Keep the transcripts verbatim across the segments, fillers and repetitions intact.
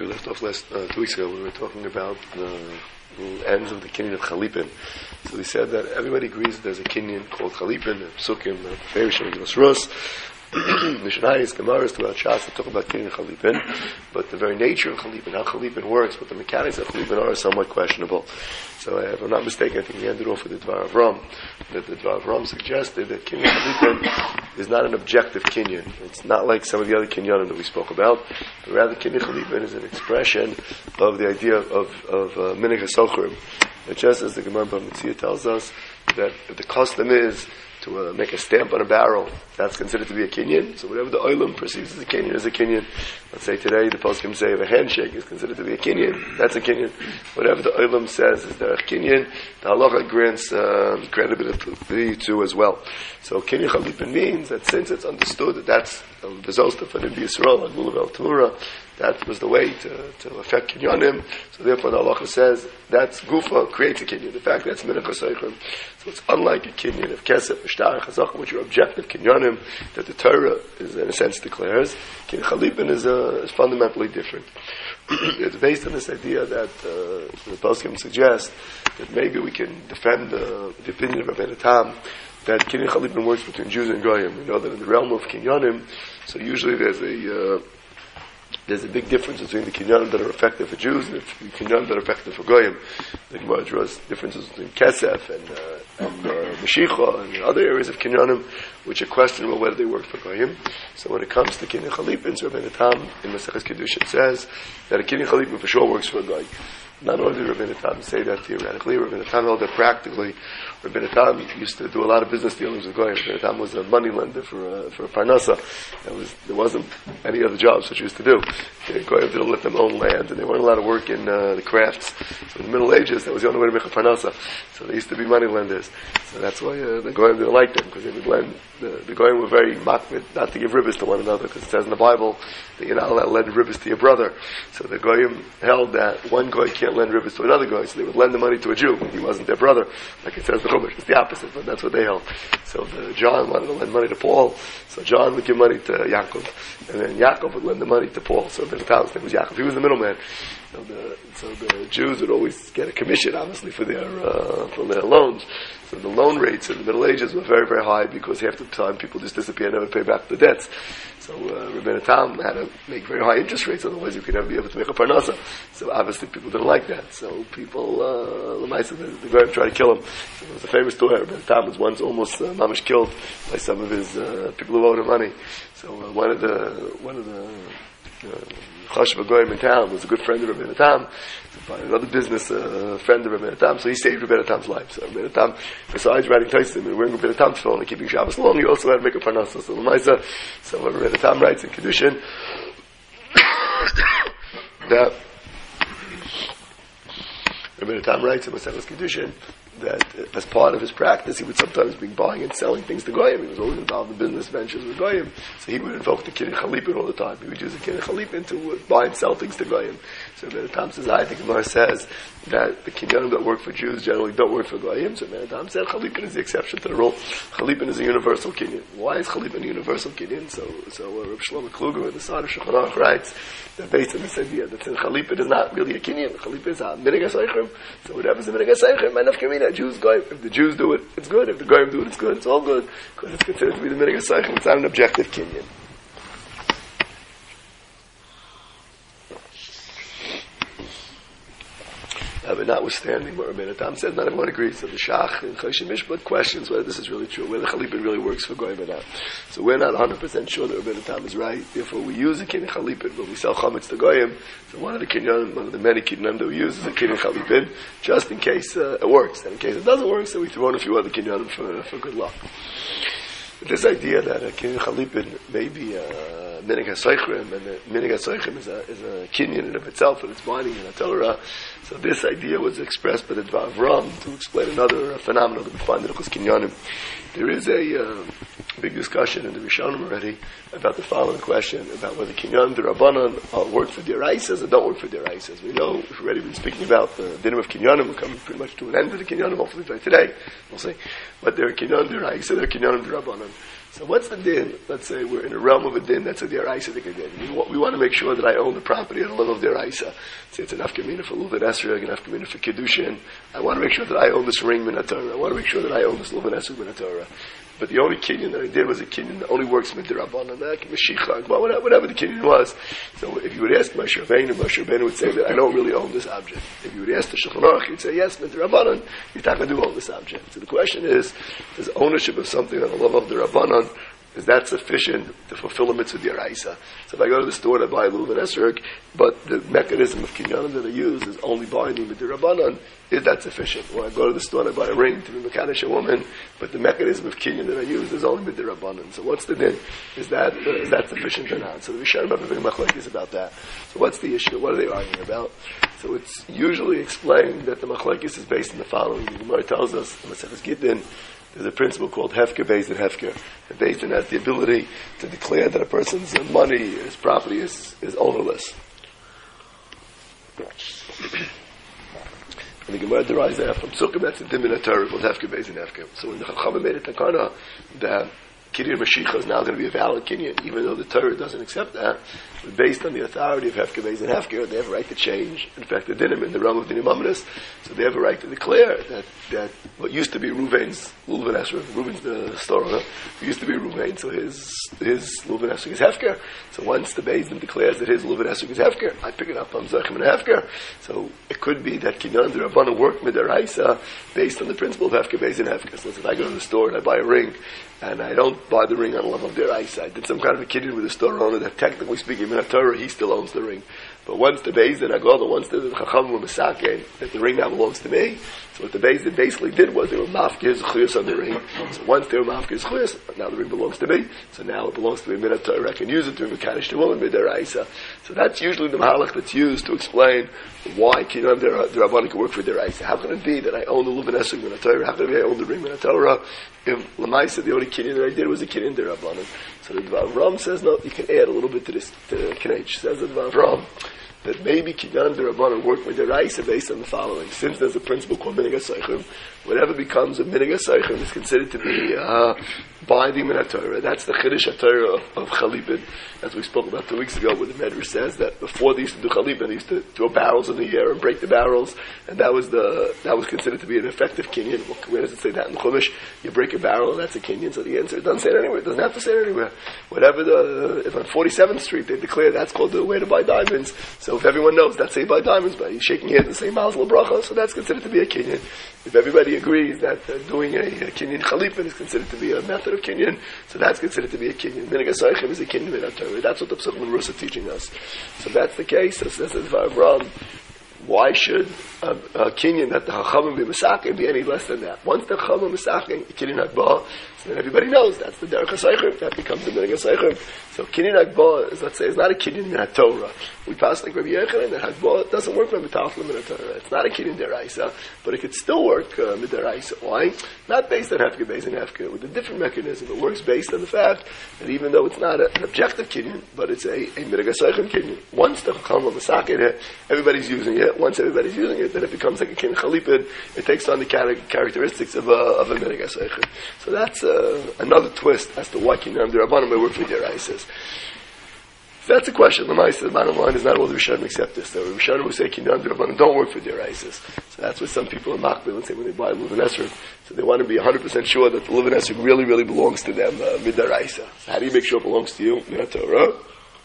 We left off last uh, two weeks ago. We were talking about the ends of the kinyan of Chalipin. So we said that everybody agrees that there's a kinyan called Chalipin, the Psukim, the Ferishim, the Rus, Mishnayos, Gemaras, throughout Shas, they talk about kinyan of Chalipin. But the very nature of Chalipin, how Chalipin works, what the mechanics of Chalipin are, are somewhat questionable. So uh, if I'm not mistaken, I think we ended off with the Dvar of Ram, that the Dvar of Ram suggested that kinyan of Chalipin is not an objective kinyan. It's not like some of the other kinyanim that we spoke about, but rather kinyan Chalipin is an expression of the idea of, of uh, Minhag HaSochrim. And just as the Gemara Bamitzia tells us that if the custom is to uh, make a stamp on a barrel, that's considered to be a kinyan. So whatever the oilam perceives as a kinyan is a kinyan. Let's say today the poskim say if a handshake is considered to be a kinyan, that's a kinyan. Whatever the oilam says is derech kinyan, the halacha grants uh, credibility to as well. So kinyan Chalipin means that since it's understood that that's the zosta for Nabi Yisrael and Lulav El Torah, that was the way to, to affect kinyanim. So therefore the halacha says that's gufa creates a kinyan. In fact, that's minhag hasochrim. So it's unlike a kinyan of kesef, shtar, chazaka, which are objective kinyanim that the Torah is in a sense declares. Kinyan Chalipin is, uh, is fundamentally different. It's based on this idea that uh, the poskim suggest that maybe we can defend uh, the opinion of Rabbeinu Tam that kinyan Chalipin works between Jews and Goyim. We know that in the realm of kinyanim, so usually there's a uh, there's a big difference between the kinyanim that are effective for Jews and the kinyanim that are effective for Goyim. The Gemara draws differences between Kesef and, uh, and uh, Mashicha and other areas of kinyanim which are questionable whether they work for Goyim. So when it comes to kinyan Chalipin, so Rabbeinu Tam in Maseches Kedushin says that a kinyan Chalipin for sure works for a Goy. Not only did Rabbeinu Tam say that theoretically, Rabbeinu Tam held that practically. Rabbeinu Tam used to do a lot of business dealings with Goyim. Rabbeinu Tam was a money lender for a, for a Parnasa. There, was, there wasn't any other jobs that you used to do. The Goyim didn't let them own land, and they weren't allowed to work in uh, the crafts. So in the Middle Ages, that was the only way to make a Parnasa. So they used to be money lenders. So that's why uh, the Goyim didn't like them, because they would lend. The, the Goyim were very makbid not to give ribbis to one another, because it says in the Bible that you're not allowed to lend ribbis to your brother. So the Goyim held that one Goy can't lend ribbis to another Goy, so they would lend the money to a Jew. He wasn't their brother. Like it says in the Chumash, it's the opposite, but that's what they held. So the, John wanted to lend money to Paul, so John would give money to Yaakov, and then Yaakov would lend the money to Paul. So the Tal's name was Yaakov. He was the middleman. So the, so the Jews would always get a commission, obviously, for their uh, for their loans. So the loan rates in the Middle Ages were very, very high because half the time people just disappear and never pay back the debts. So uh, Rabbeinu Tam had to make very high interest rates, otherwise you could never be able to make a parnasa. So obviously people didn't like that. So people, uh, the the Goyim tried to kill him. So there was a famous story. Rabbeinu Tam was once almost uh, mamish killed by some of his uh, people who owed him money. So uh, one of the one of the uh, Chashuv Goyim in town was a good friend of Rabbeinu Tam, another business uh, friend of Rabbeinu Tam, so he saved Rabbeinu Tam's life. So Rabbeinu Tam, besides writing Taisim and wearing Rabbeinu Tam's phone and keeping Shabbos long, he also had to make a parnasa. So Lamaisa, so Rabbeinu Tam writes in Kedushin that Rabbeinu Tam writes in Maseches Kedushin that uh, as part of his practice, he would sometimes be buying and selling things to Goyim. He was always involved in business ventures with Goyim. So he would invoke the kinyan Chalipin all the time. He would use the kinyan Chalipin to uh, buy and sell things to Goyim. So Rabbeinu Tam says, I think Gemara says that the kinyanim that work for Jews generally don't work for Goyim. So Rabbeinu Tam said Chalipin is the exception to the rule. Chalipin is a universal kinyan. Why is Chalipin a universal kinyan? So, so uh, Rav Shlomo Kluger in the Sod of Shulchan Aruch writes that based on this idea that Chalipin is not really a kinyan. Chalipin is a minhag hasochrim. So whatever's a minhag hasochrim, man of kamina, Jews Goyim. If the Jews do it, it's good. If the Goyim do it, it's good. It's all good. Because it's considered to be the minhag hasochrim. It's not an objective kinyan. Uh, but notwithstanding what Rabbeinu Tam says, not everyone agrees. So the Shach and Choshen Mishpat questions whether this is really true, whether Chalipin really works for Goyim or not. So we're not one hundred percent sure that Rabbeinu Tam is right. Therefore, we use a kinyan Chalipin when we sell chametz to Goyim. So one of the kinyan, one of the many kinyanim that we use is a kinyan Chalipin, just in case uh, it works. And in case it doesn't work, so we throw in a few other kinyanim for, for good luck. But this idea that a kinyan Chalipin may be a minhag hasochrim, and the minhag hasochrim is a, is a kinyan in of itself, and it's binding in the Torah. So this idea was expressed by the Dvar of Ram to explain another uh, phenomenon that we find in Hilchos Kinyanim. There is a uh, big discussion in the Rishonim already about the following question, about whether Kinyanim D'Rabbanan uh, work for D'Oraisas or don't work for D'Oraisas. We know, we've already been speaking about the dinim of Kinyanim. We're coming pretty much to an end of the Kinyanim, hopefully by today. We'll see. But there are Kinyanim D'Oraisa, there are Kinyanim D'Rabbanan. So what's the din? Let's say we're in a realm of a din that's a deraisa din. We want, we want to make sure that I own the property at a level of deraisa. Say it's enough kamina for luven esrog, enough kamina for kiddushin. I want to make sure that I own this ring min haTorah. I want to make sure that I own this luven esrog min haTorah. But the only kinyan that I did was a kinyan that only works with the Rabbanan, like Mashiach, whatever, whatever the kinyan was. So if you would ask Moshe Rabbeinu, Moshe Rabbeinu would say that I don't really own this object. If you would ask the Shulchan Aruch, he'd say, yes, with the Rabbanan, you're not going to own this object. So the question is, is ownership of something on the level of the Rabbanan, is that sufficient to fulfill a mitzvah d'oraisa? So if I go to the store and I buy a luven esrog, but the mechanism of kinyanim that I use is only buying the Rabbanan, is that sufficient? Or I go to the store and I buy a ring to be mekadesh a woman, but the mechanism of kinyan that I use is only with the Rabbanan. So what's the din? Is that uh, is that sufficient or not? So the Rishonim have a big machlokes about that. So what's the issue? What are they arguing about? So it's usually explained that the machlokes is based on the following. The Gemara tells us, the Maseches Gittin, there's a principle called Hefker Beis Din Hefker. The Beis Din has the ability to declare that a person's money, his property is, is ownerless. And the Gemara derives that from Sukkim, that's a Din Min HaTorah called Hefker Beis Din Hefker. So when the Chachamim made a takana that Kinyan Mashiach is now going to be a valid Kinyan, even though the Torah doesn't accept that, but based on the authority of Hefker Beis Din Hefker, they have a right to change. In fact, the dinim in the realm of Dinim Amanis, so they have a right to declare that, that what used to be Ruvain's Luven Esrog, Ruvain's the store owner, who used to be Ruvain, so his his Luven Esrog is Hefker. So once the Beis Din declares that his Luven Esrog is Hefker, I pick it up on Zechem and Hefker. So it could be that Kinyan the Rabbanan work midaraisa based on the principle of Hefker Beis Din Hefker. So if I go to the store and I buy a ring, and I don't buy the ring on a level of deraisa, I did some kind of a kinyan with the store owner that technically speaking, in Torah, he still owns the ring. But once the Beis Din Agoda, once the Chacham were Masaken, that the ring now belongs to me, so what the Beis Din basically did was they were mafkir zechuyos on the ring. So once they were mafkir zechuyos, now the ring belongs to me, so now it belongs to me in Torah. I can use it to mekadesh the woman midaraisa. So that's usually the mahalach that's used to explain why Kinyan the Rabbanan can work for deraisa. How can it be that I own the luven esrog min Torah? How can it be I own the ring min Torah? If Lamaisa, the only kinyan that I did was a kinyan the Rabbanan. So the Dvar Ram says, no, you can add a little bit to this, to Knech. Says the Dvar Ram, that maybe Kinyan the Rabbanan work with the Raisa based on the following. Since there's a principle called Minig HaSeichim, whatever becomes a Minig HaSeichim is considered to be uh, binding in Torah. That's the Chiddush HaTorah of, of Chalipin, as we spoke about two weeks ago, where the Medrash says that before they used to do Chalipin, they used to throw barrels in the air and break the barrels, and that was the that was considered to be an effective Kinyan. Where does it say that in the Chumash? You break a barrel, and that's a Kinyan. So the answer, it doesn't say it anywhere. It doesn't have to say it anywhere. Whatever the, if on forty-seventh Street they declare that's called the way to buy diamonds, so if everyone knows that's how you buy diamonds, by shaking hands and saying Mazel Bracha, so that's considered to be a Kinyan. If everybody agrees that uh, doing a, a Kinyan Chalipin is considered to be a method of Kinyan, so that's considered to be a Kinyan. Minig HaSeichim is a Kinyan in Torah. That's what the Psukim and Rus are teaching us. So that's the case. So says the Dvar Ram, why should a, a Kinyan that the Chachamim be Masakin be any less than that? Once the Chachamim Masakin, Kinyan Hagbah, so then everybody knows that's the Derech HaSeichim. That becomes the Minig HaSeichim. So Kinyan Hagbah is, let's say, is not a Kinyan in Torah. We pass like Rabbi Yechanan that Hagbah doesn't work with B'taflim in Torah. It's not a Kinyan deraisa, but it could still work uh, with deraisa. Why? Not based on Hefker, based on Hefker, with a different mechanism. It works based on the fact that even though it's not a, an objective Kinyan, but it's a, a Minig HaSeichim Kinyan. Once the Chachamim Masakin it, everybody's using it. Once everybody's using it, then it becomes like a Kinyan Chalipin. It takes on the char- characteristics of a, of a Minig HaSeichim. So that's uh, another twist as to why Kinyan the Rabbanan may work for deraisas. So that's a question. The Maisa, the bottom line is not all the Rishonim accept this. There are Rishonim who say Kinyan the Rabbanan don't work for deraisas. So that's what some people in Makbil and say when they buy a Luven Esrog. So they want to be one hundred percent sure that the Luven Esrog really, really belongs to them, uh, midaraisa. So how do you make sure it belongs to you? Min Torah.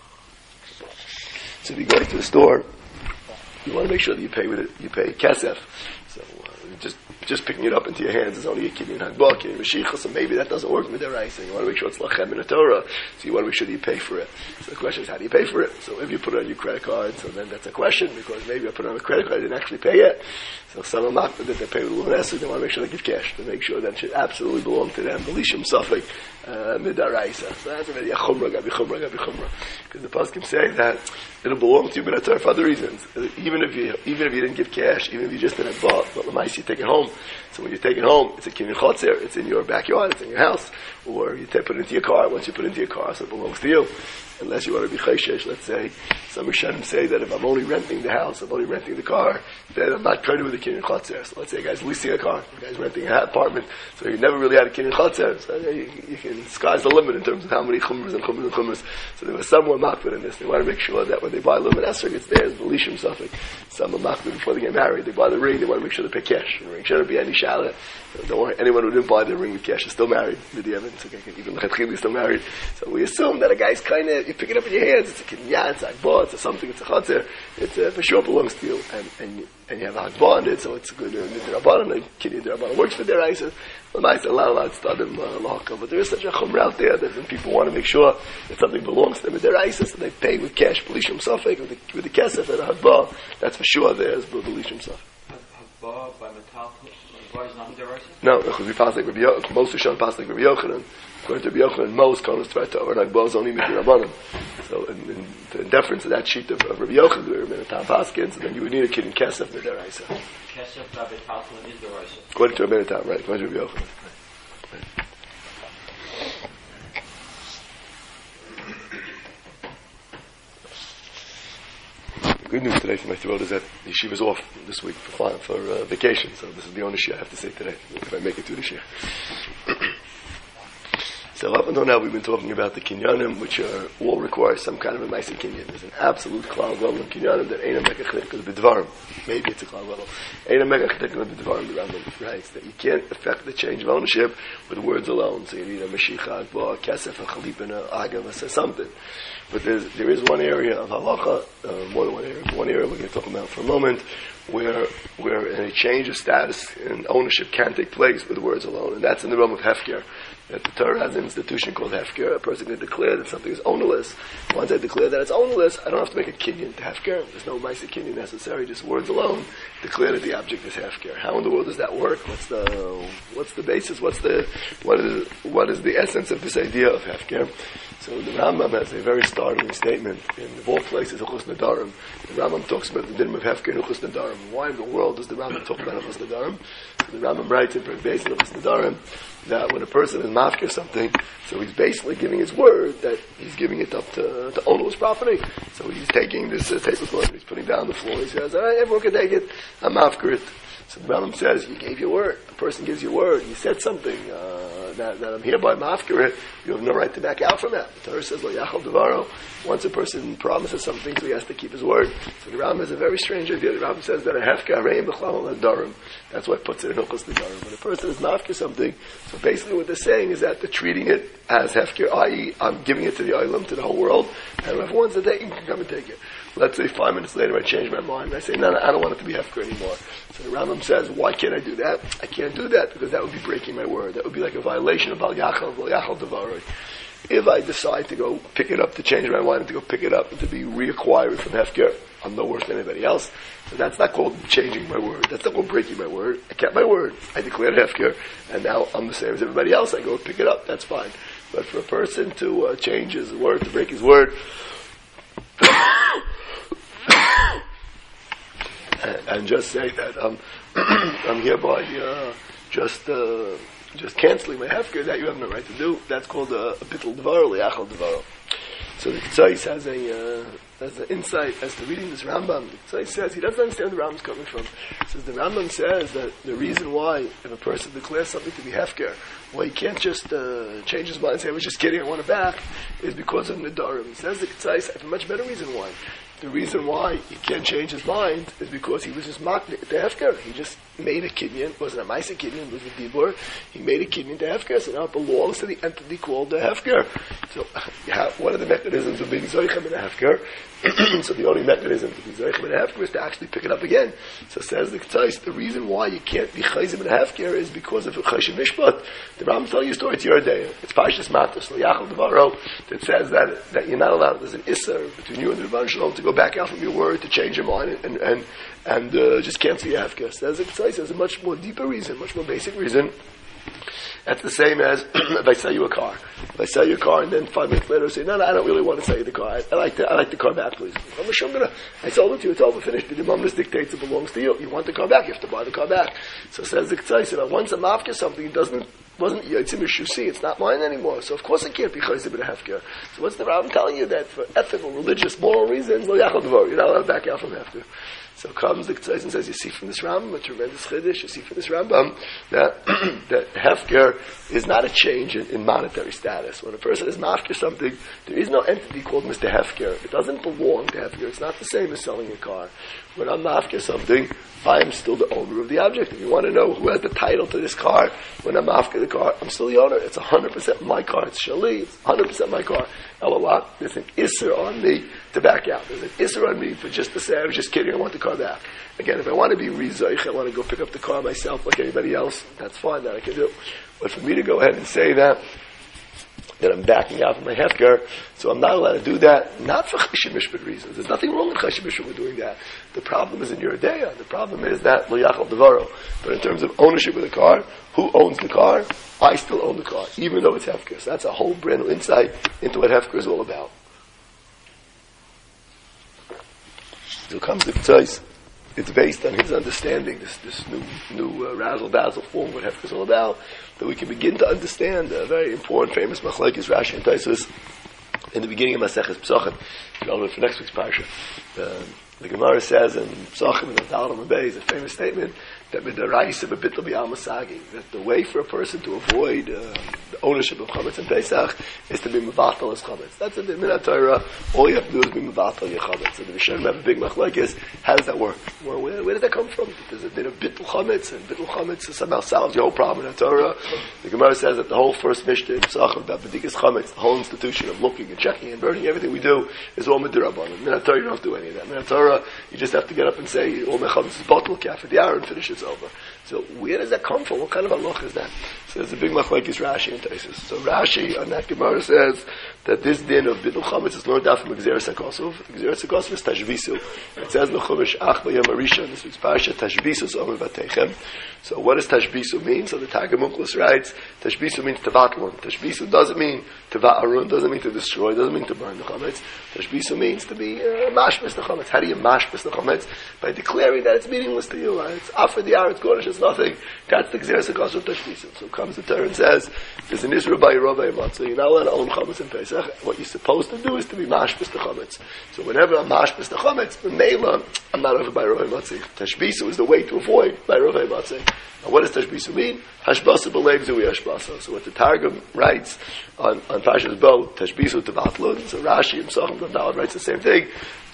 So if you go to the store, you want to make sure that you pay with it. You pay kesef. So uh, just just picking it up into your hands is only a Kinyan Hagbah, Kinyan Mashiach, so maybe that doesn't work with the Raisa. You want to make sure it's Lachem in the Torah, so you want to make sure that you pay for it. So the question is, how do you pay for it? So if you put it on your credit card, so then that's a question, because maybe I put it on a credit card, I didn't actually pay it. So some of them that they pay with a little esrog, they want to make sure they give cash, to make sure that it should absolutely belong to them. Belishim Safek, Midaraisa. So that's already a Chumrah, Gabi Chumrah, Gabi Chumrah. Because the Paskim say that it'll belong to you, but for other reasons. Even if you, even if you didn't give cash, even if you just didn't buy, but Lamais, you take it home. So when you take it home, it's a Kinyan Chotzer, it's in your backyard, it's in your house, or you take, put it into your car. Once you put it into your car, so it belongs to you. Unless you want to be chayshesh, let's say, some Rishonim say that if I'm only renting the house, I'm only renting the car, then I'm not trying to do the Kinyan Chotzer. So let's say a guy's leasing a car, a guy's renting an apartment, so he never really had a Kinyan Chotzer. So you, you can mean, the sky's the limit in terms of how many chumras and chumras and chumras. So there was some who are makbid in this. They want to make sure that when they buy lumen esrog, it's theirs, the lishim suffix. Some are makbid before they get married. They buy the ring, they want to make sure they pay cash. The ring shouldn't be any shala. Don't worry, anyone who didn't buy the ring with cash is still married. It's okay, even Lechatchili is still married. So we assume that a guy's kind of, you pick it up in your hands, it's a kinyan, it's a akbar, it's a something, it's a chatzir, it uh, for sure belongs to you. And, and, and you have a hakbar on it, so it's good. The Rabbanan, the kinyan, the Rabbanan works for their eyes. Well, nice, a lot, a lot, stadim, lahaka. But there is such a chumra out there that when people want to make sure that something belongs to them with their ISIS, and they pay with cash, Belishim Safek, with the, with the kesef and the hakbar, that's for sure theirs, Belishim Safek. Hakbar by metal, hakbar is not deraisa? No, because we pass like Rabbi Yochanan, most of Shon pass like Rabbi Yochanan. According to Rabbi Yochanan, most konos try to over hakbar is only Mikri Rabbanan. So in, in, in deference to that sheet of, of Rabbi Yochanan, we were in a Tam Paskins, and then you would need a kid in kesef with their ISIS. Kesef by metal is deraisa. According to Rabbi Yochanan, right? According to Rabbi Yochanan. The good news today for my throat is that the yeshiva is off this week for for uh, vacation, so this is the only shir I have to say today, if I make it to the shir. So up until now we've been talking about the kinyanim, which are, all require some kind of a ma'aseh kinyan. There's an absolute klal gadol in kinyanim that ain't a mekach b'dvarim. Maybe it's a klal gadol. Ain't a mekach b'dvarim, the Rambam writes, that you can't affect the change of ownership with words alone. So you need a mashicha, akbar, kesef, a chalipin, a agav, something. But there's, there is one area of halacha, uh, more than one area, one area we're going to talk about for a moment, where where a change of status and ownership can take place with words alone, and that's in the realm of hefker. That the Torah has an institution called hefker. A person can declare that something is ownerless. Once I declare that it's ownerless, I don't have to make a kinyan to hefker. There's no ma'aseh kinyan necessary. Just words alone declare that the object is hefker. How in the world does that work? What's the what's the basis? What's the what is what is the essence of this idea of hefker? So the Rambam has a very startling statement in of all places, Uchos Nadarim. The Rambam talks about the din of hefker and Uchos Nadarim. Why in the world does the Rambam talk about Uchos Nadarim? So the Rambam writes in Perek Beis Uchos Nadarim that when a person is mafker something, so he's basically giving his word that he's giving it up to, to own his property. So he's taking this uh, tablecloth, he's putting down the floor, he says, all right, everyone can take it, I'm mafker it. So the Rambam says, you gave your word. A person gives your word. You said something uh, that, that I'm hereby mafker it. You have no right to back out from that. The Torah says, lo yachal devaro. Once a person promises something, so he has to keep his word. So the Rambam has a very strange idea. The Rambam says that a hefka reim b'chlal nadarim. That's what puts it in Uchos Nadarim. When a person is mafker something, so basically what they're saying is that they're treating it as hefker, that is, I'm giving it to the olam, to the whole world, and whoever wants to take it can come and take it. Let's say five minutes later I change my mind and I say, no, no, I don't want it to be hefker anymore. So the Rambam says, why can't I do that? I can't do that because that would be breaking my word. That would be like a violation of Bal Yachal, Bal Yachal Devaroi. If I decide to go pick it up, to change my mind, and to go pick it up, and to be reacquired from hefker, I'm no worse than anybody else. So that's not called changing my word. That's not called breaking my word. I kept my word. I declared hefker, and now I'm the same as everybody else. I go pick it up. That's fine. But for a person to uh, change his word, to break his word, and just say that um, I'm hereby uh, just uh, just canceling my hefker, that you have no right to do. That's called a bittul devaro, liachal devaro. So the Ketzais has a uh, has an insight as to reading this Rambam. The Ketzais says he doesn't understand where the Rambam's coming from. He says the Rambam says that the reason why if a person declares something to be hefker, why he can't just uh, change his mind and say I was just kidding, I want it back, is because of Nadarim. He says the Ketzais have a much better reason why. The reason why he can't change his mind is because he was just mocked the hefker. He just made a kinyan, wasn't a ma'aseh kinyan, it was a dibur. He made a kinyan to hefker, so now it belongs to the entity called the hefker. So, yeah, what are the mechanisms of being zoichem in a hefker? So the only mechanism to be zoichem in a hefker is to actually pick it up again. So says the Ketzais, the reason why you can't be chayzim in a hefker is because of a chayshim mishpat. The Rambam tells you a story, it's your day. It's Parshas Matos, L'yachal Devaro, that says that, that you're not allowed, there's an isser between you and the Rebbeinu Shalom to go back out from your word, to change your mind, and, and, and uh, just cancel your hefker. So as the Ketzais, there's a much more deeper reason, much more basic reason. That's the same as if I sell you a car. If I sell you a car and then five minutes later I say, no, no, I don't really want to sell you the car. I, I like the, I like the car back, please. I'm sure I'm gonna, I sold it to you, it's over, finished. The Mammon dictates it belongs to you. You want the car back, you have to buy the car back. So says the Ketzais, you know, once I'm after something, it doesn't, wasn't Yitzim Yishusi, it's not mine anymore. So of course it can't be Chayzib and a hefker. So what's the Rambam telling you? That for ethical, religious, moral reasons, lo yachal devar, you're not allowed to back out from hefker. So comes the Ktsois and says, you see from this Rambam, a tremendous chiddush, you see from this Rambam, that, that hefker is not a change in, in monetary status. When a person is mafker something, there is no entity called Mister Hefker. It doesn't belong to hefker. It's not the same as selling a car. When I'm mafker something, I am still the owner of the object. If you want to know who has the title to this car, when I'm mafker the car, I'm still the owner. It's one hundred percent my car. It's Shali. It's one hundred percent my car. Elawat, there's an isser on me to back out. There's an isser on me for just to say, I was just kidding, I want the car back. Again, if I want to be rizoich, I want to go pick up the car myself like anybody else, that's fine, that I can do. But for me to go ahead and say that, that I'm backing out from my hefker, so I'm not allowed to do that, not for cheshire mishpat reasons. There's nothing wrong with cheshire mishpat with doing that. The problem is in your ideya. The problem is that lo yachal devaro. But in terms of ownership of the car, who owns the car? I still own the car, even though it's hefker. So that's a whole brand new insight into what hefker is all about. So comes the Ktsois. It's based on his understanding, this this new new uh, razzle dazzle form, what hefker is all about, that we can begin to understand a very important, famous machlokes Rashi and Tosfos in the beginning of Maseches Pesachim, relevant for next week's parsha. Uh, the Gemara says in Pesachim in the Daled Amud Beis, a famous statement that midaraisa b'bittul b'al masagi, that the way for a person to avoid uh, the ownership of chametz and Pesach is to be mevatel as chametz. That's a bit min Torah. All you have to do is be mevatel your chametz. So the Rishonim have a big machlokes. How does that work? Well, where, where did that come from? There's a bit of bittul chametz, and bittul chametz somehow solves your whole problem in Torah. The Gemara says that the whole first Mishnah in Pesachim about b'dikas chametz, the whole institution of looking and checking and burning, everything we do is all midirabanan. Min Torah, you don't have to do any of that. Min Torah, you just have to get up and say all my chametz is bottle kaf at the hour and finish it. Over. So where does that come from? What kind of halach is that? So there's a big machlokes Rashi and Tosfos. So Rashi on that Gemara says that this din of bittul chametz is learned out from Gzeres HaKosov. Gzeres HaKosov is tashvisu. It says in the Chumash Ach B'Yom HaRishon, this week's parsha, tashvisu omer vatechem. So what does tashbisu mean? So the Targum Onkelos writes, tashbisu means tevatlon. Tashbisu doesn't mean tevaarun, doesn't mean to destroy, doesn't mean to burn the chametz. Tashbisu means to be uh, mashbis the chametz. How do you mashbis the chametz? By declaring that it's meaningless to you. Right? It's after the hour, it's gorgeous, it's nothing. That's the Gzeres HaKosov tashbisu. So comes the Torah and says, there's an Isra by Yerovah Matzah. You're not allowed to own chametz in Pesach. What you're supposed to do is to be mashbis the chametz. So whenever I'm mashbis the chametz, the Mela, I'm not over by Yerovah Matzah. Tashbisu is the way to avoid by Yerovah Matzah. Now, what does tashbisu mean? Hashbasa b'leiv zui hashbasa. So what the Targum writes on, on Parshas Bo, tashbisu tevatlun. So Rashi and Pesachim Daled writes the same thing,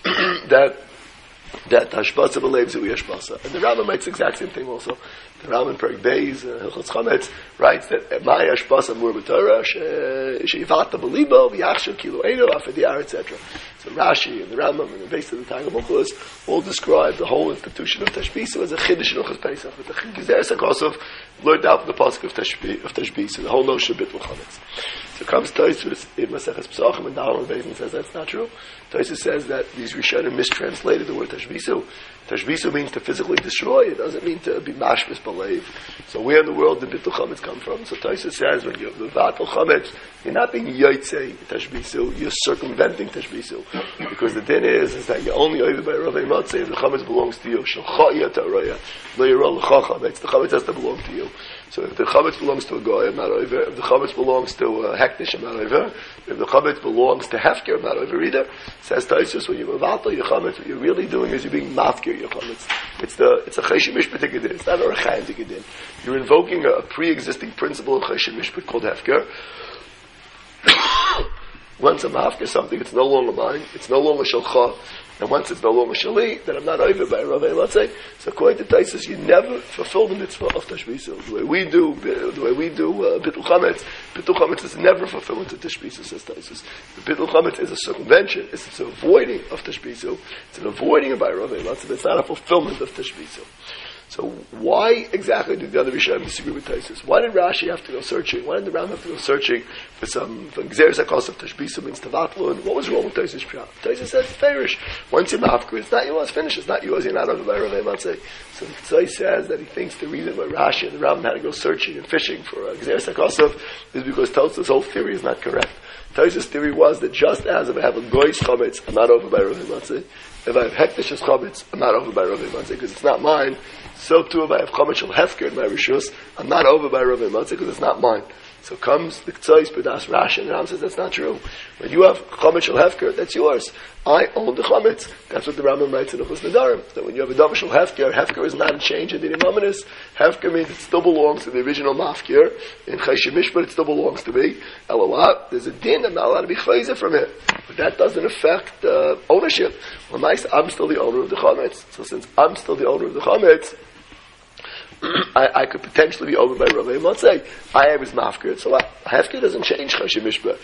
that that hashbasa b'leiv zui hashbasa. And the Rambam writes the exact same thing also. The Rambam Perek Beis, Hilchos Chametz, writes that my hashbasa mur b'Torah she'ivata b'libo v'yachshav kilu eino afadiyar, et cetera. So Rashi and the Rambam and the base of the Targum Onkelos all describe the whole institution of tashbisu as a chiddush in Hilchos Pesach. But the Gzeres HaKosov learned out from the pasuk of tashbisu, of tashbisu, the whole notion of bittul chametz. So comes Tosfos in Maseches Pesachim and Daled Amud Beis and says that's not true. Tosfos says that these Rishonim mistranslated the word tashbisu. Tashbisu means to physically destroy. It doesn't mean to be mashbis b'leiv. So where in the world did bittul chametz come from? So Tosfos says when you're mevatel chametz, you're not being yotzei tashbisu, you're circumventing tashbisu. Because the din is, is that you're only over by Rovei Matzeh if the chametz belongs to you. Shalcha'ya ta'araya, lo yirah l'cha chametz. The chametz has to belong to you. So if the chametz belongs to a goy, I'm not over. If the chametz belongs to a hektish, I'm not over. If the chametz belongs to hefker, I'm not over either. Says Tosfos, when you mevatel your chametz, what you're really doing is you're being mafker your chametz. It's the it's a cheshire mishpat gedin. It's not a rechaim gedin. You're invoking a, a pre-existing principle of cheshire mishpat called hefker. Once I'm after something, it's no longer mine. It's no longer shalcha. And once it's no longer shali, then I'm not over by Ravei, let's say. So according to Tosfos, you never fulfill the mitzvah of tashbisu. The way we do, the way we do uh, bittul chametz, bittul chametz is never fulfillment of tashbisu, says Tosfos. The bittul chametz is a circumvention. It's, it's an avoiding of tashbisu. It's an avoiding by Ravei, let's say. It's not a fulfillment of tashbisu. So why exactly did the other Rishonim disagree with Tosfos? Why did Rashi have to go searching? Why did the Ram have to go searching for some Gzeres HaKosov tashbisu means tevatlun? What was wrong with Tosfos' pshat? Tosfos says it's fairish. Once you're mafker, it's not yours. Finish. It's not yours. You're not over by Ravei Matzeh. So Tzai says that he thinks the reason why Rashi and the Ram had to go searching and fishing for uh, Gzeres HaKosov is because Tosfos' whole theory is not correct. Tosfos' theory was that just as if I have a goy's chametz, I'm not over by Ravei Matzeh. If I have hektish's chametz, I'm not over by Ravei Matzeh because it's not mine. So too, if I have chametz shel hefker in my rishus, I'm not over by Ravei Matzeh because it's not mine. So comes the Ktsois, B'das Rashi, and the Ram says that's not true. When you have Chometz Shel Hefker, that's yours. I own the Chometz. That's what the Rambam writes in Uchos Nedarim. That when you have a Davar Shel Hefker, Hefker is not a change in the Imamanis. Hefker means it still belongs to the original Mafkir. In Chayshim Mishpat, it still belongs to me. Eloah, there's a din, I'm not allowed to be chayzer from it. But that doesn't affect uh, ownership. Well, I'm still the owner of the Chometz. So since I'm still the owner of the Chometz, I, I could potentially be owned by Rabbi Motzei. I have his mafkir. So Hefker doesn't change Chashim Mishpat.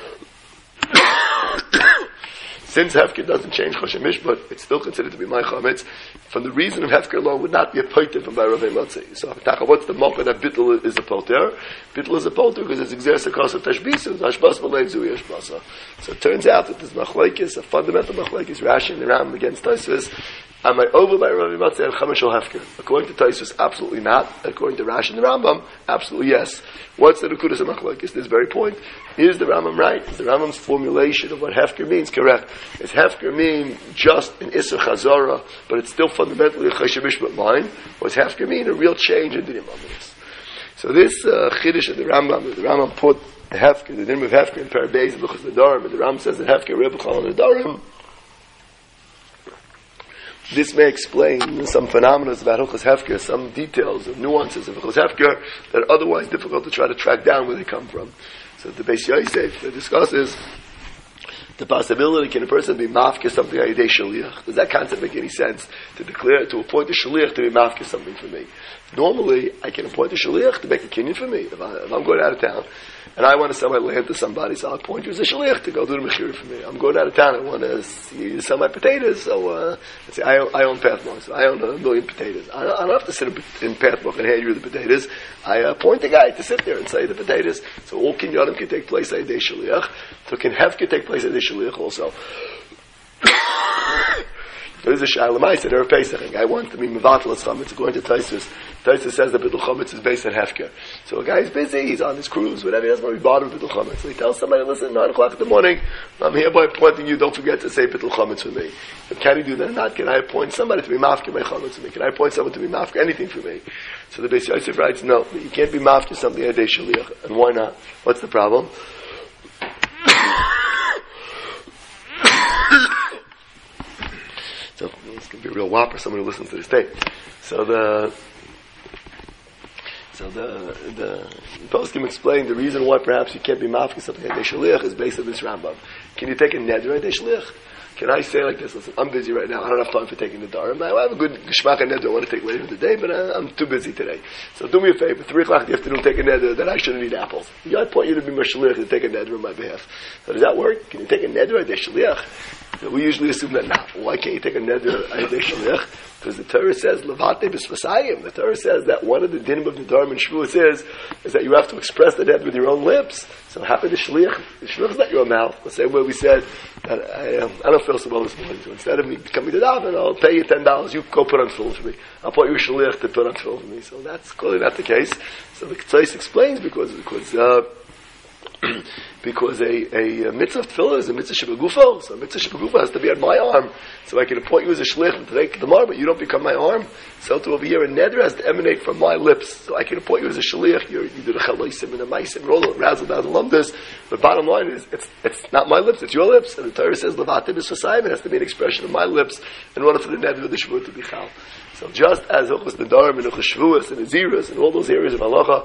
Since Hefker doesn't change Chashim Mishpat, it's still considered to be my Chometz. From the reason of Hefker alone would not be a poiter from by Rabbi Motzei. So what's the mocha that Bittul is a poiter? Bittul is a poiter because it's exercikas of Tashbisu. Hashbas b'leiv zui hashbasa. So it turns out that this machlekes, a fundamental machlekes, Rashi and the Ram against Tosfos. Am I over by Rabbi Motzei and Chometz Shel Hefker? According to Tosfos, absolutely not. According to Rashi and the Rambam, absolutely yes. What's the Nekudas HaMachlokes? This very point. Is the Rambam right? Is the Rambam's formulation of what Hefker means correct? Is Hefker mean just an Issa Chazara, but it's still fundamentally a Chayshim Mishpat mind? Or does Hefker mean a real change in Dinim Amiris? So this uh, Chiddush of the Rambam, the Rambam put the Hefker, the name of Hefker in Parabez of Uchos Nedarim, and the Rambam says that Hefker Reb Chol Nedarim. This may explain some phenomena about Hilchos Hefker, some details and nuances of Hilchos Hefker that are otherwise difficult to try to track down where they come from. So the Beis Yosef discusses the possibility, can a person be mafkir something ayidei shaliach? Does that concept make any sense? To declare, to appoint a shaliach to be mafkir something for me. Normally, I can appoint a shaliach to make a kinyan for me. If, I, if I'm going out of town, and I want to sell my land to somebody, so I'll appoint you as a shaliach to go do the mechira for me. I'm going out of town, I want to see, sell my potatoes, so uh, let's say I own, I own Pathmark, so I own a million potatoes. I don't, I don't have to sit in Pathmark and hand you the potatoes. I appoint a guy to sit there and say the potatoes. So all kinyanim can take place ayidei shaliach. So can hefker take place ayidei shaliach also. There's a Shaila Maisa, there are Pesach. I want to be Mevatel as Chametz, according to Tosfos. Tosfos says that Bittul Chametz is based on Hefker. So a guy is busy, he's on his cruise, whatever, he doesn't want to be bothered with Bittul Chametz. So he tells somebody, listen, nine o'clock in the morning, I'm hereby appointing you, don't forget to say Bittul Chametz for me. But can he do that or not? Can I appoint somebody to be Mafker my Chametz for me? Can I appoint someone to be Mafker anything for me? So the Beis Yosef writes, no, you can't be Mafker something ayidei shaliach. And why not? What's the problem? So it's going to be a real whopper, someone who listens to this tape. So the so the the poskim explained the reason why perhaps you can't be mafki something ayidei shaliach is based on this Rambam. Can you take a neder ayidei shaliach? Can I say like this? Listen, I'm busy right now. I don't have time for taking the darim. I have a good geshmak neder I want to take later in the day, but I, I'm too busy today. So do me a favor. Three o'clock in the afternoon, take a neder. Then I shouldn't eat apples. I point you to be my shaliach to take a neder on my behalf. So does that work? Can you take a neder ayidei shaliach? So we usually assume that now. Why can't you take a neder ayidei shaliach? Because the Torah says levate b'svasayim. The Torah says that one of the dinim of the darim and Shavuos is is that you have to express the neder with your own lips. So happy the shaliach. The shaliach is not your mouth. The same way we said that I, um, I don't feel so well this morning. So instead of me coming to daven, I'll pay you ten dollars. You go put on tefillin for me. I'll put you a shaliach to put on tefillin for me. So that's clearly not the case. So the Ktsois explains because because. Uh, because a, a mitzvah of tefillah is a mitzvah shebegufo, so a mitzvah shebegufo has to be on my arm, so I can appoint you as a shlich to take the mar, but you don't become my arm. So to over here, a neder has to emanate from my lips, so I can appoint you as a shlich. You do the chaloisim and the maisim, and all the razzle dazzle lumdas. But bottom line is, it's it's not my lips, it's your lips. And the Torah says levatim is fasayim. It has to be an expression of my lips in order for the neder of the shvur to be chal. So just as Hilchos Nedarim and Hilchos Shavuos and Aziras and all those areas of halacha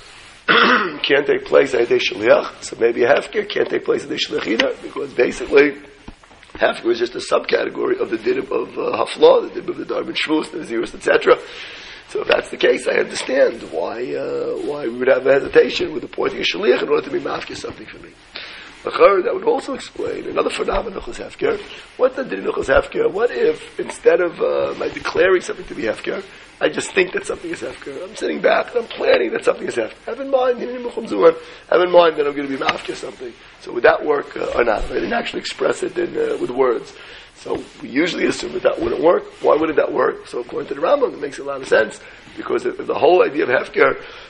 can't take place ayidei shaliach, so maybe a hefker can't take place ayidei shaliach either, because basically hefker is just a subcategory of the din of uh, hafla, the din of the darim and shvus, the zirus, et cetera. So if that's the case, I understand why uh, why we would have a hesitation with appointing a shaliach in order to be mafkir something for me. That would also explain another phenomenon of Hilchos Hefker. What's the din of Hilchos Hefker? What if instead of uh, my declaring something to be Hefker, I just think that something is Hefker? I'm sitting back and I'm planning that something is Hefker. Have in mind, have in mind that I'm going to be Mafkir something. So would that work uh, or not? I didn't actually express it in, uh, with words. So we usually assume that that wouldn't work. Why wouldn't that work? So according to the Rambam, it makes a lot of sense, because if the whole idea of Hefker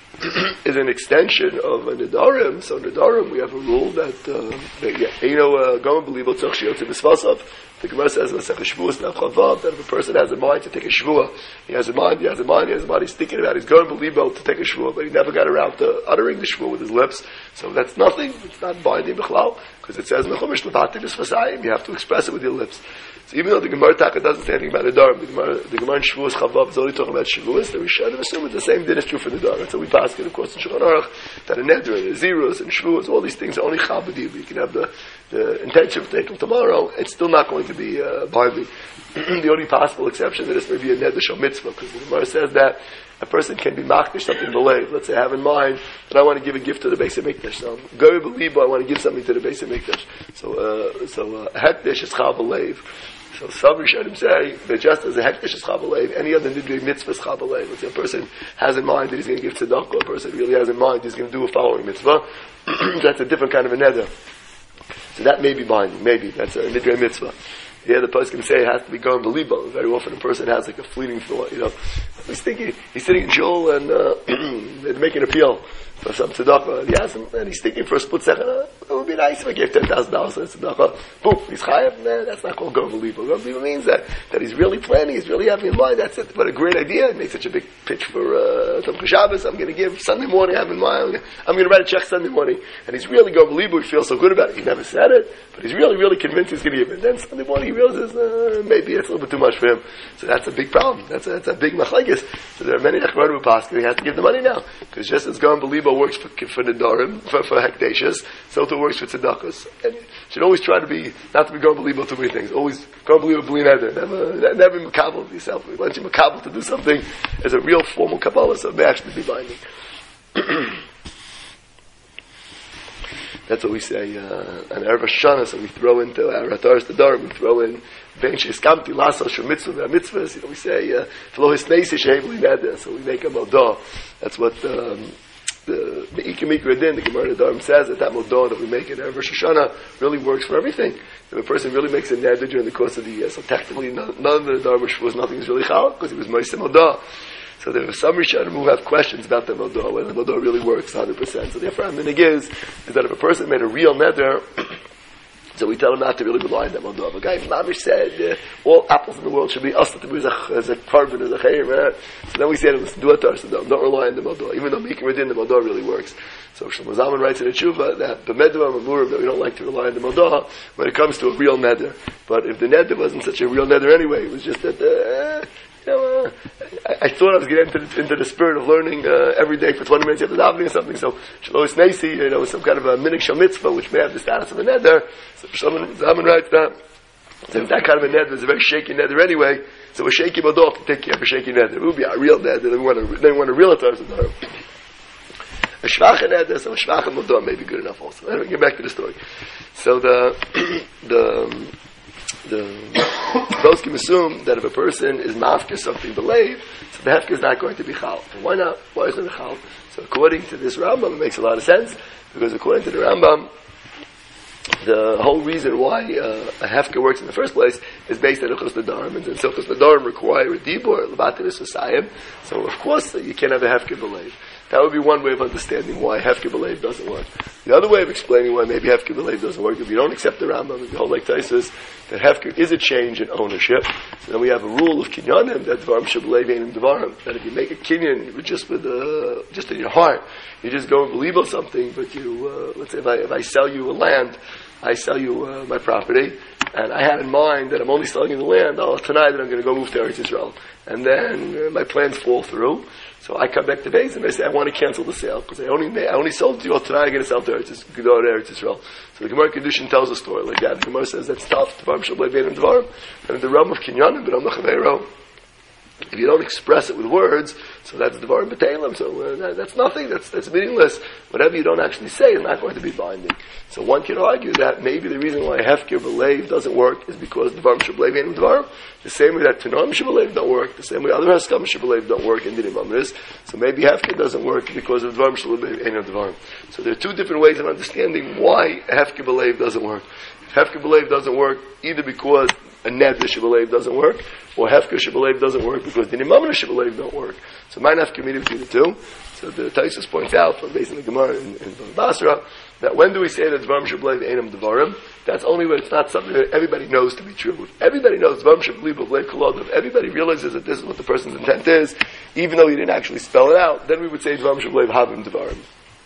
is an extension of a Nidarim. So Nidarim, we have a rule that, uh, that yeah, you know, Gama Belibo Tzach Shiot Misvasav. The Gemara says in Masechah Shavuos Daf Chavav that if a person has a mind to take a shvua, he has a mind, he has a mind, he has a mind, he's thinking about it, he's going to Belibo to take a shvua, but he never got around to uttering the shvua with his lips. So that's nothing. It's not binding b'chlal, because it says in the Chumash Levatim Misvasayim, you have to express it with your lips. So even though the Gemara Taka doesn't say anything about Nidarim, the Gemara, the Gemara in Shavuos Chavav is only talking about Shavuos, the Rishonim assume it's the same din is true for Nidarim. That's how we pass it, of course, in Shulchan Aruch, that a Neder and a Zerus and Shavuos, all these things are only Chabad. You can have the, the intention of taking tomorrow, it's still not going to be uh, binding. The only possible exception to this may be a Neder Shal Mitzvah, because the Gemara says that a person can be makdish something believe. Let's say I have in mind that I want to give a gift to the Beis HaMikdash. So go believe I want to give something to the Beis HaMikdash. So uh, so uh, hekdesh is chal believe. So some Rishonim say that just as a hekdesh is chal believe, any other nidrei mitzvah is chal believe. Let's say a person has in mind that he's going to give tzedakah, a person really has in mind he's going to do a following mitzvah. That's a different kind of a neder. So that may be binding. Maybe that's a nidrei mitzvah. Yeah, the person can say it has to be going to libo. Very often a person has like a fleeting thought, you know. He's thinking, he's sitting in shul and uh, they're making an appeal for some tzedakah, and he has him, and he's thinking for a split second, uh, it would be nice if I gave ten thousand dollars for tzedakah. Boom, he's chayav. Man, that's not called going to libo. Going to libo means that, that he's really planning, he's really having in mind, that's it. What a great idea. He made such a big pitch for uh, Tom Shabbos. I'm going to give Sunday morning, I have in mind, I'm going to write a check Sunday morning. And he's really going to libo, he feels so good about it. He never said it, but he's really, really convinced he's going to give it. And then Sunday morning he realizes, uh, maybe it's a little bit too much for him. So that's a big problem. That's a, that's a big machlekes. So there are many achronim who pass, he has to give the money now. Because just as going to libo works for, for Nidarim, for, for hekdeshus, so it works for tzedakahs. And you should always try to be, not to be going to believe too many things. Always go to believe b'li neder. Never, never be makabel of yourself. Once you're makabel to do something as a real formal kabbalah, so it may actually be binding. That's what we say, uh, an Erev Hashanah, so we throw into our Ataris Tadarim, we throw in Ben Sheiskamti, Lasa, Shemitzvah, Mitzvahs, you know, we say, Flo Hisneisi, Shehevli Neder, so we make a Modah. That's what, um, the the Ikemik Din, the Gemara Nadarim says that that Modah that we make in Erev Hashanah really works for everything. If a person really makes a neder during the course of the year, so technically none, none of the Nadarim was nothing is really chal, because he was Moiseh Modah. So there are some Rishonim who have questions about the Modah, whether the Modah really works one hundred percent. So therefore, our minig is, is that if a person made a real neder, so we tell him not to really rely on that Modah. A guy, Mamish said, uh, all apples in the world should be us to be as a, as a carbon, as a chayim, right? So then we say, listen, do a tar, so don't, don't rely on the Modah. Even though making within the Modah really works. So Shlomo Zalman writes in a tshuva that the Medrash and Amurim, that we don't like to rely on the Modah when it comes to a real neder. But if the neder wasn't such a real neder anyway, it was just that, uh, you know, uh, I, I thought I was getting into, into the spirit of learning uh, every day for twenty minutes after davening or something. So Shlomo Snesi, you know, some kind of a minig shal mitzvah, which may have the status of a neder. So Shlomo Zalman writes that. So if that kind of a neder is a very shaky neder anyway, so a shaky Modah can take care of a shaky neder. It would be a real neder. They want to, they want a real atar. A shvacha neder, so a shvacha Modah may be good enough also. Anyway, get back to the story. So the the the those can assume that if a person is mafkir something believe, so the hefker is not going to be chal. Why not? Why isn't it chal? So according to this Rambam, it makes a lot of sense, because according to the Rambam, the whole reason why uh, a hefker works in the first place is based on Ilchos Nadarim, and since Ilchos Nadarim require a dibur, levatim v'sayim, so of course you can't have a hefker believe. That would be one way of understanding why hefker believe doesn't work. The other way of explaining why maybe hefker believe doesn't work, if you don't accept the Rambam, if you hold like Taisus, that hefker is a change in ownership, so then we have a rule of kinyanim that dvarim shebelev einim dvarim, that if you make a kinyan with just with uh, just in your heart, you just go and believe on something, but you, uh, let's say if I, if I sell you a land, I sell you uh, my property, and I had in mind that I'm only selling you the land, oh, tonight that I'm going to go move to Eretz Yisrael. And then uh, my plans fall through, so I come back to Beis and I say, I want to cancel the sale, because I only made, I only sold to you, oh, tonight I'm going to sell to Eretz Yisrael. So the Gemara Kedushin tells a story like that. The Gemara says that's tough, Dvarim Shabbat Ve'enim Dvarim, and in the realm of Kinyanim, but I'm not Chaveiro. If you don't express it with words, so that's Dvarim B'Teilim, so uh, that, that's nothing, that's that's meaningless. Whatever you don't actually say is not going to be binding. So one can argue that maybe the reason why Hefker B'Leiv doesn't work is because Dvarim Shabbat Ve'enim Dvarim, the same way that Tanoim Shabbat don't work, the same way other Haskam Shabbat don't work in Dinim Amris, so maybe Hefker doesn't work because of Dvarim Shabbat Ve'enim Dvarim. So there are two different ways of understanding why Hefker B'Leiv doesn't work. If Hefker B'Leiv doesn't work, either because a neder shebelev doesn't work, or hefker shebelev doesn't work because the nimamna shebelev don't work. So my nafka mina between the two. So the Taisus points out from based on the Gemara in, in Basra that when do we say that dvarim shebelev einam dvarim? That's only when it's not something that everybody knows to be true. If everybody knows dvarim shebelev belev kolod, if everybody realizes that this is what the person's intent is, even though he didn't actually spell it out, then we would say dvarim shebelev havim dvarim.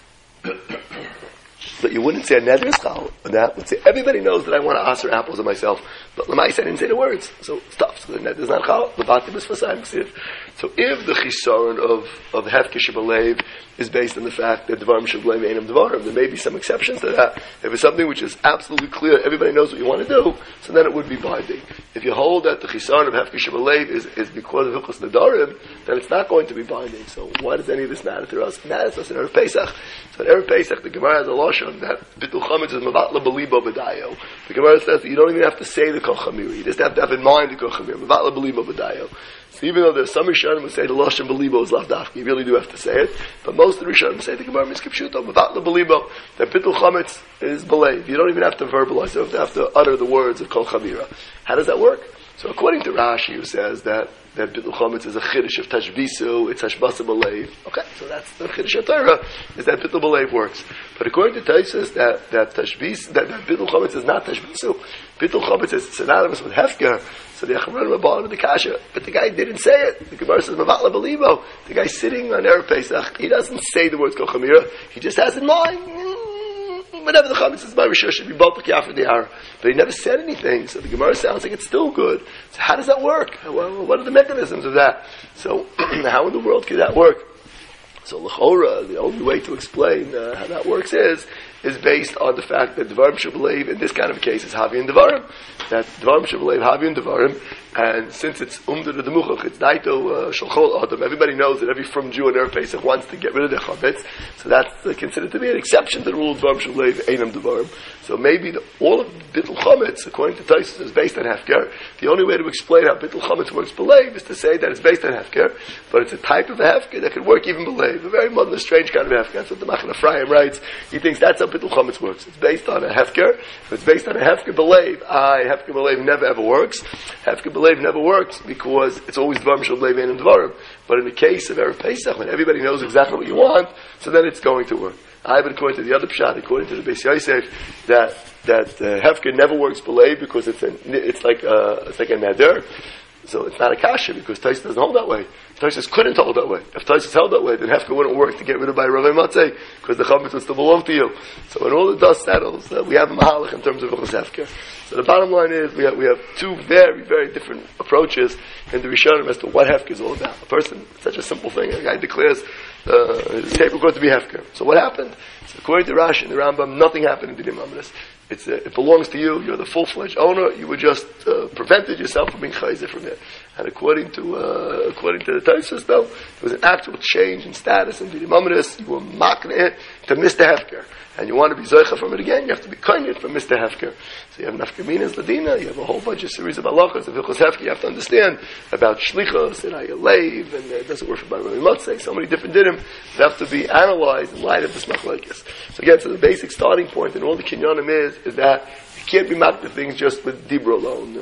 But you wouldn't say a neder schal, but that would say everybody knows that I want to aser apples on myself. But Lamais I didn't say the words, so it's tough. So the neder is not chal. The batim is fasayim ksiv. So if the chisaron of of hefker shebelev is based on the fact that dvarim shebelev einam dvarim, there may be some exceptions to that. If it's something which is absolutely clear, everybody knows what you want to do, so then it would be binding. If you hold that the chisaron of hefker shebelev is is because of hilchos nedarim, then it's not going to be binding. So why does any of this matter to us? It matters to us in Erev Pesach. So in Erev Pesach, the Gemara has a lashon that bitul chametz is mavatla belibo b'dayo. The Gemara says that you don't even have to say the kol chamiri. You just have to have in mind the kol chamiri. Mavatla belibo b'dayo. So even though there's some Rishonim who say the lashon belibo is lavdafki, you really do have to say it. But most of the Rishonim say the Gemara miskipshuto mavatla belibo that bitul chametz is believe. You don't even have to verbalize. You don't have to utter the words of kol chamira. How does that work? So according to Rashi, who says that that bitul chametz is a chiddush of tashbisu, it's hashbasa b'leiv. Okay, so that's the chiddush of Torah, is that bitul b'leiv works. But according to Taisus, that that tashbis, that, that bitul chametz is not tashbisu. Bitul chametz is synonymous with hefker. So the Acharonim are bottom of the kasha, but the guy didn't say it. The Gemara says mavatla b'libo. The guy sitting on Erev Pesach, he doesn't say the words kol chamira. He just has in mind. Whenever the chametz is by Rishon, should be both after the hour. But he never said anything, so the Gemara sounds like it's still good. So how does that work? Well, what are the mechanisms of that? So how in the world can that work? So l'chora, the only way to explain uh, how that works is is based on the fact that Dvarim Shebelev, in this kind of case, is Havi and Dvarim. That Dvarim Shebelev, Havi and Dvarim, and since it's Umder the Muchach, it's Daito Shalchol Adam, everybody knows that every from Jew in Erev Pesach wants to get rid of their Chametz, so that's uh, considered to be an exception to the rule of Dvarim Shebelev, Einam Dvarim. So maybe the, all of Bittul Chametz, according to Taisus, is based on Hefker. The only way to explain how Bittul Chametz works Belev is to say that it's based on Hefker, but it's a type of Hefker that could work even Belev, a very modern, strange kind of Hefker. That's what the Machna Ephraim writes. He thinks that's how Bittul Chametz works. It's based on a Hefker. If it's based on a Hefker Belev, I, Hefker Belev never ever works. Hefker Belev never works because it's always Dvarim Shel Belev Einam Dvarim. But in the case of Erev Pesach, when everybody knows exactly what you want, so then it's going to work. I have according to the other pshat, according to the Beis Yosef, that that uh, Hefker never works Belev because it's a, it's like a, it's like a neder. So it's not a kasha because Taisus doesn't hold that way. Taisus couldn't hold that way. If Taisus held that way, then Hefker wouldn't work to get rid of by Rav Matzeh because the chametz would still belong to you. So when all the dust settles, uh, we have a mahalach in terms of Hilchos Hefker. So the bottom line is we have we have two very very different approaches in the Rishonim as to what Hefker is all about. A person, such a simple thing, a guy declares uh, his tape record to be Hefker. So what happened? So according to Rashi and the Rambam, nothing happened in Dinim Amris. It's uh, it belongs to you. You're the full-fledged owner. You were just uh, prevented yourself from being chayzer from it. And according to uh, according to the Taisus, though, there was an actual change in status in Dinim Amris. You were makne it to Mister Hefker, and you want to be zoicha from it again. You have to be kainet from Mister Hefker. So you have nafkaminas ladina. You have a whole bunch of series of halachas of Hilchos Hefker. You have to understand about shlichos and hayalev, and it doesn't work for Rabbi Matzeh. So many different dinim that have to be analyzed in light of this machlokes. So again, so the basic starting point in all the kinyanim is is that you can't be mad at things just with dibra alone.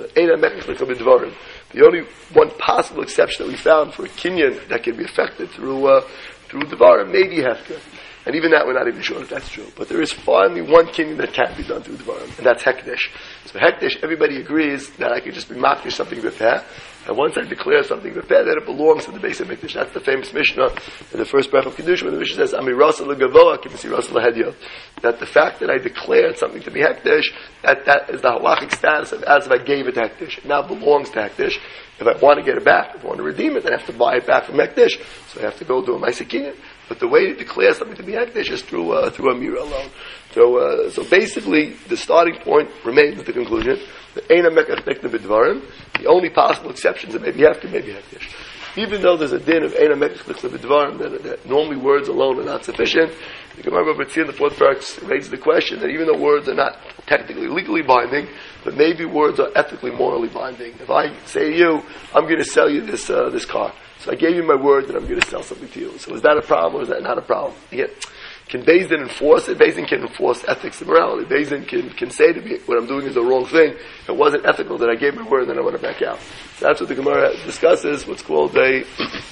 The only one possible exception that we found for a kinyan that can be affected through uh, through dvarim maybe hefker. And even that, we're not even sure if that's true. But there is finally one kinyan that can't be done through dvarim, and that's hekdesh. So hekdesh, everybody agrees that I could just be makdish something b'peh, and once I declare something b'peh, that it belongs to the base of mikdash. That's the famous Mishnah in the first breath of Kiddush, when the Mishnah says, Ami rasa l'gavoa, kibisi rasa l'hedyot. That the fact that I declared something to be hekdesh, that, that is the halachic status of as if I gave it to hekdesh. It now belongs to hekdesh. If I want to get it back, if I want to redeem it, then I have to buy it back from hekdesh. So I have to go do a ma'asekinyan. But the way to declare something to be hekdesh is through uh, through a mirror alone. So uh, so basically, the starting point remains the conclusion that eina mekach tekna b'dvarim. The only possible exceptions that maybe hefker, maybe hekdesh. Even though there's a din of eina mekach tekna b'dvarim that, that normally words alone are not sufficient, the Gemara Bava Tzia in the fourth parak raises the question that even though words are not technically legally binding, but maybe words are ethically, morally binding. If I say to you, I'm going to sell you this uh, this car. So I gave you my word that I'm going to sell something to you. So is that a problem or is that not a problem? You Can Beis Din enforce it? Beis Din can enforce ethics and morality. Beis Din can, can say to me, what I'm doing is the wrong thing. If it wasn't ethical, that I gave my word, then I want to back out. So that's what the Gemara discusses, what's called a,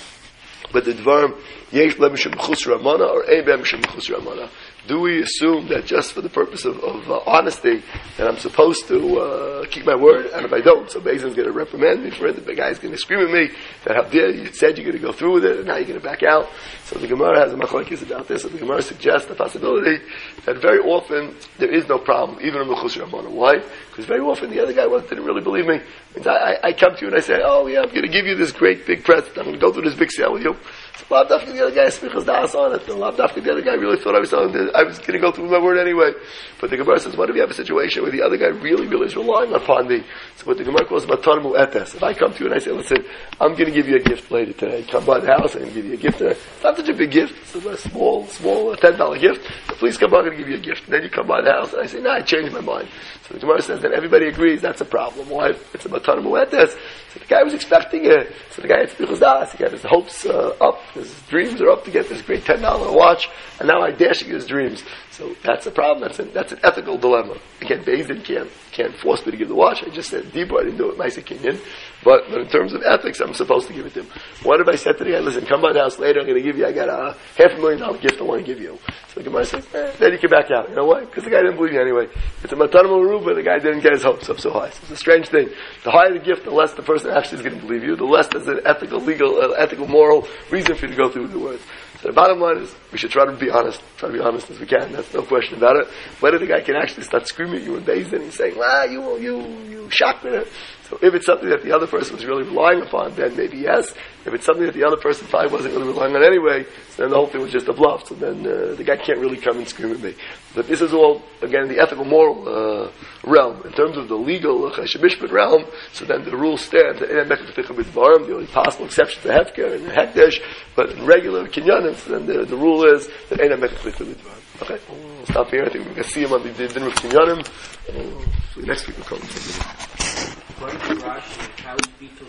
but the Dvarim, Yesh le mishum b'chus ramana, or Ein be mishum b'chus ramana. Do we assume that just for the purpose of, of uh, honesty, that I'm supposed to uh, keep my word, and if I don't, so Beis Din's going to reprimand me for it, the guy's going to scream at me, that how dare you, said you're going to go through with it, and now you're going to back out. So the Gemara has a machlokes about this, and the Gemara suggests the possibility that very often there is no problem, even in Mechus Ramana. Why? Because very often the other guy didn't really believe me. Means I, I, I come to you and I say, oh yeah, I'm going to give you this great big present, I'm going to go through this big sale with you. So Lav Dafka, the other guy, Smichas Das on it. Lav Dafka, the other guy really thought I was telling him I was going to go through my word anyway. But the Gemara says, what if you have a situation where the other guy really, really is relying upon me? So what the Gemara calls Matanmu Etes. If I come to you and I say, listen, I'm going to give you a gift later today. Come by the house, I'm going to give you a gift today. It's not such a big gift. It's a small, small ten dollar gift. So please come by, I'm going to give you a gift. And then you come by the house and I say, no, I changed my mind. So the Gemara says that everybody agrees that's a problem. Why? It's a Matanmu Etes. So the guy was expecting it. So the guy had Smichas Das. He got his hopes uh, up. His dreams are up to get this great ten dollar watch. And now I dash his dreams. So that's a problem. That's an, that's an ethical dilemma. Again, Beis Din can't, can't force me to give the watch. I just said, Dibur, I didn't do it, my opinion. But, but in terms of ethics, I'm supposed to give it to him. What if I said to the guy, listen, come by the house later, I'm going to give you, I got a half a million dollar gift I want to give you. So the Gemara says, eh, then you can back out. You know why? Because the guy didn't believe you anyway. It's a Matanam Aruba, the guy didn't get his hopes up so high. So it's a strange thing. The higher the gift, the less the person actually is going to believe you, the less there's an ethical, legal, uh, ethical, moral reason for you to go through with the words. So the bottom line is, we should try to be honest, try to be honest as we can, that's no question about it. Whether the guy can actually start screaming at you in Beis Din and saying, ah, you, you, you shocked me. So if it's something that the other person was really relying upon, then maybe yes. If it's something that the other person probably wasn't really relying on anyway, so then the whole thing was just a bluff. So then uh, the guy can't really come and scream at me. But this is all, again, the ethical, moral uh, realm. In terms of the legal uh, Cheshbishpat realm, so then the rule stands. The only possible exception to Hefker and Hekdesh, but in regular Kinyanim, so then the, the rule is that Ein HaMekach. Okay, we'll stop here. I think we're going to see him on the dinner of Kinyanim. Uh, so next week we'll come.